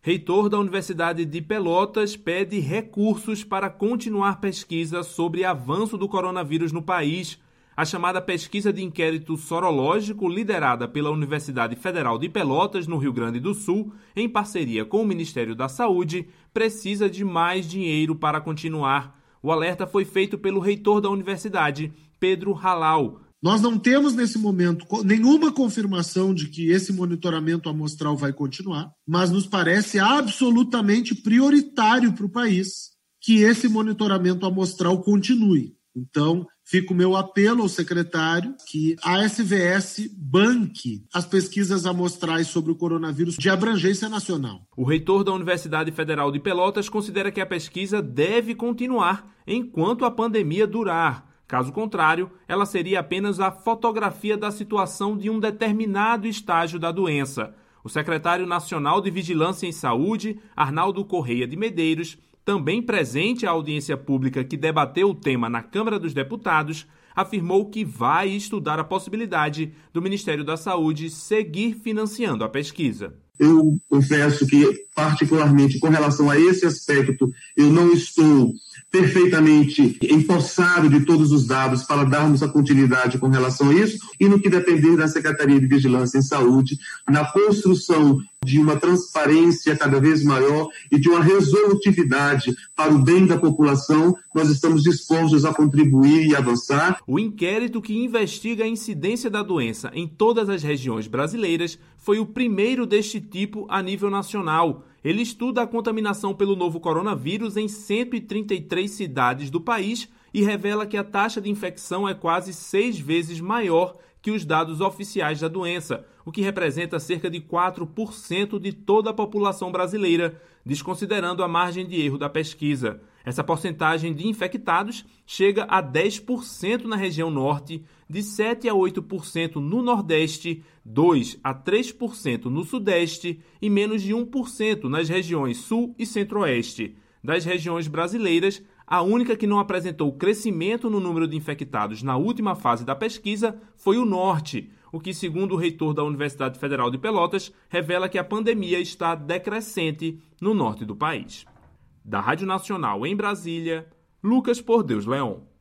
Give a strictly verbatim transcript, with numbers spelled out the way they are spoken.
Reitor da Universidade de Pelotas pede recursos para continuar pesquisa sobre avanço do coronavírus no país. A chamada pesquisa de inquérito sorológico, liderada pela Universidade Federal de Pelotas, no Rio Grande do Sul, em parceria com o Ministério da Saúde, precisa de mais dinheiro para continuar. O alerta foi feito pelo reitor da universidade, Pedro Halal. Nós não temos, nesse momento, nenhuma confirmação de que esse monitoramento amostral vai continuar, mas nos parece absolutamente prioritário para o país que esse monitoramento amostral continue. Então, fica o meu apelo ao secretário que a S V S banque as pesquisas amostrais sobre o coronavírus de abrangência nacional. O reitor da Universidade Federal de Pelotas considera que a pesquisa deve continuar enquanto a pandemia durar. Caso contrário, ela seria apenas a fotografia da situação de um determinado estágio da doença. O secretário nacional de Vigilância em Saúde, Arnaldo Correia de Medeiros, também presente à audiência pública que debateu o tema na Câmara dos Deputados, afirmou que vai estudar a possibilidade do Ministério da Saúde seguir financiando a pesquisa. Eu confesso que, particularmente com relação a esse aspecto, eu não estou perfeitamente empossado de todos os dados para darmos a continuidade com relação a isso, e no que depender da Secretaria de Vigilância em Saúde, na construção de uma transparência cada vez maior e de uma resolutividade para o bem da população, nós estamos dispostos a contribuir e avançar. O inquérito que investiga a incidência da doença em todas as regiões brasileiras foi o primeiro deste tipo a nível nacional. Ele estuda a contaminação pelo novo coronavírus em cento e trinta e três cidades do país e revela que a taxa de infecção é quase seis vezes maior que os dados oficiais da doença, o que representa cerca de quatro por cento de toda a população brasileira, desconsiderando a margem de erro da pesquisa. Essa porcentagem de infectados chega a dez por cento na região norte, de sete a oito por cento no nordeste, dois a três por cento no sudeste e menos de um por cento nas regiões sul e centro-oeste. Das regiões brasileiras, a única que não apresentou crescimento no número de infectados na última fase da pesquisa foi o norte, o que, segundo o reitor da Universidade Federal de Pelotas, revela que a pandemia está decrescente no norte do país. Da Rádio Nacional em Brasília, Lucas Por Deus Leão.